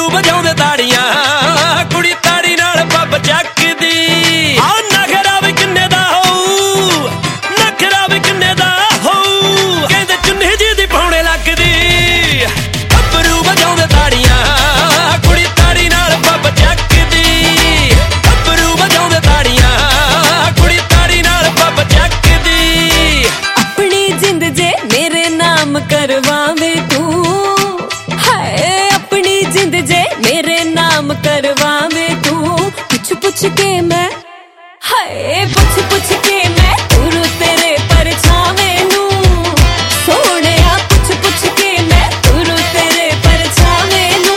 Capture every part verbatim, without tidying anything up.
ਵਜਾਉਂਦੇ ਤਾੜੀਆਂ ਕੁੜੀ ਤਾੜੀ ਨਾਲ ਪੱਬ ਚੱਕਦੀ ਆ ਨਖਰਾ ਵੀ ਕਿੰਨੇ ਦਾ ਹੋਊ ਨਖਰਾ ਵੀ ਕਿੰਨੇ ਦਾ ਹੋਊ ਕਹਿੰਦੇ ਚੁੰਨੀ ਜੀ ਦੀ ਪਾਉਣੇ ਲੱਗਦੀ ਗੱਭਰੂ ਵਜਾਉਂਦੇ ਤਾੜੀਆਂ ਕੁੜੀ ਤਾੜੀ ਨਾਲ ਪੱਬ ਚੱਕਦੀ ਗੱਭਰੂ ਵਜਾਉਂਦੇ ਤਾੜੀਆਂ ਕੁੜੀ ਤਾੜੀ ਨਾਲ ਪੱਬ ਚੱਕਦੀ ਆਪਣੀ ਜਿੰਦ ਜੇ ਮੇਰੇ ਨਾਮ ਕਰਵਾਵੇਂ ਤੂੰ ਹਾਏ ਆਪਣੀ ਜਿੰਦ ਜੇ ਮੇਰੇ ਨਾਮ ਕਰਵਾਵੇਂ ਤੂੰ ਪੁੱਛ ਪੁੱਛ ਕੇ ਮੈਂ ਹਾਏ ਪੁੱਛ ਪੁੱਛ ਕੇ ਮੈਂ ਤੁਰੂ ਤੇਰੇ ਪਰਛਾਵੇਂ ਨੂੰ ਸੋਹਣਿਆ ਪੁੱਛ ਪੁੱਛ ਕੇ ਮੈਂ ਤੁਰੂ ਤੇਰੇ ਪਰਛਾਵੇਂ ਨੂੰ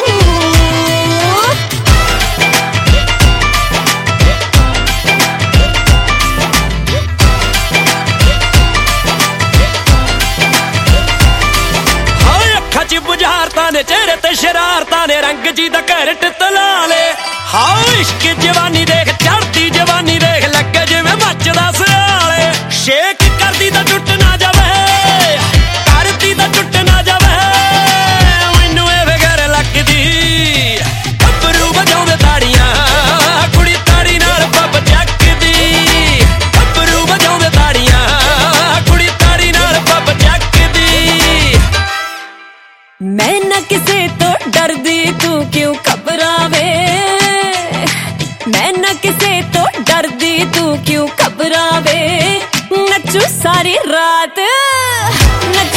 ਹਾਏ ਅੱਖਾਂ 'ਚ ਬੁਝਾਰਤਾਂ ਨੇ ਚਿਹਰੇ ਤੇ ਸ਼ਰਾਰਤਾਂ ਨੇ ਰੰਗ ਜੀ ਦਾ ਘਰਟ ਤਲਾ ਲੇ ਹਾਏ ਇਸ਼ਕ ਜਵਾਨੀ ਦੇਖ ਚੜ੍ਹਦੀ ਜਵਾਨੀ ਦੇਖ ਲੱਗੇ ਜਿਵੇਂ ਮੱਚਦਾ ਸਿਆਲੇ ਸ਼ੇਕ ਕਰਦੀ ਤਾਂ ਟੁੱਟ ਨਾ ਜਾਵੇ ਕਰਦੀ ਤਾਂ ਟੁੱਟ ਨਾ ਜਾਵੇ ਮੈਨੂੰ ਇਹ ਫਿਕਰ ਲੱਗਦੀ ਗੱਭਰੂ ਵਜਾਉਂਦੇ ਤਾੜੀਆਂ ਕੁੜੀ ਤਾੜੀ ਨਾਲ ਪੱਬ ਚੱਕਦੀ ਗੱਭਰੂ ਵਜਾਉਂਦੇ ਤਾੜੀਆਂ ਕੁੜੀ ਤਾੜੀ ਨਾਲ ਪੱਬ ਚੱਕਦੀ ਮੈਂ ਨਾ ਕਿਸੇ ਤੋਂ ਡਰਦੀ ਤੂੰ ਕਿਉਂ ਘਬਰਾਵੇ ਮੈਂ ਨਾ ਕਿਸੇ ਤੋਂ ਡਰਦੀ ਤੂੰ ਕਿਉਂ ਘਬਰਾਵੇ ਨੱਚੂ ਸਾਰੀ ਰਾਤ ਨੱਚੂ